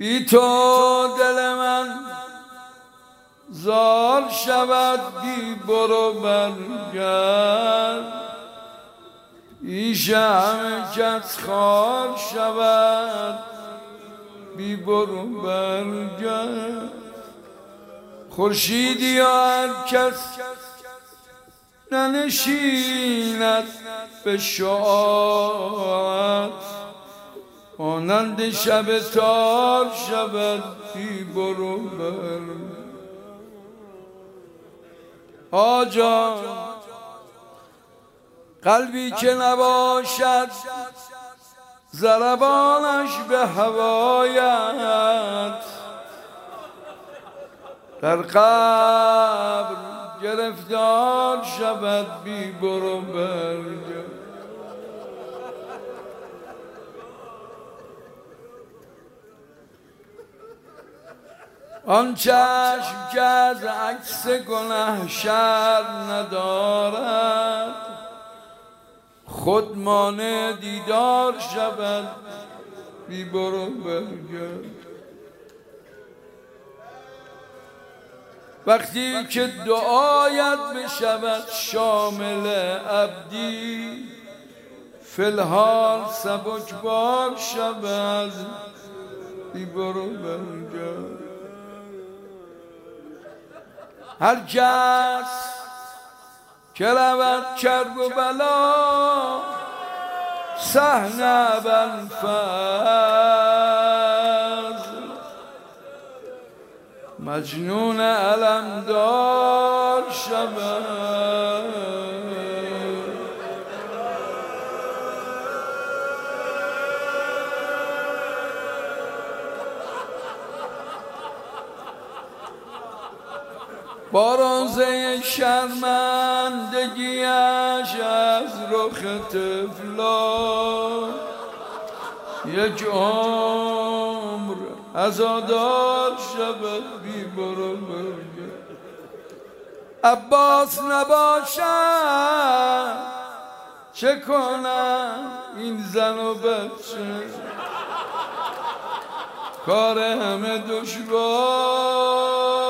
بی تو دل من زار شود، بی برو برگرد ایش همه کس خار شود، بی برو برگرد. خورشیدی یا هر کس ننشیند به شعاعت، مانند شب تار شود، بی برو برگرد. آجان قلبی که نباشد ضربانش به هوایت، در قبر گرفتار شود، بی برو برگرد. آن چشم که از عکس گنه شر ندارد، خود مانع دیدار شود، بی برو برگرد. وقتی که دعایت بشود شامل عبدی، فی الحال سبکبار شود، بی برو برگرد. هر کس که رود کرب و بلا صحن ابوالفضل، مجنون علمدار شود. با روزه شرمندگیش از رخ طفلان، یک عمر عزادار شود، بی برو برگرد. عباس نباشد چه کنم این زن و بچه، کار همه دشوار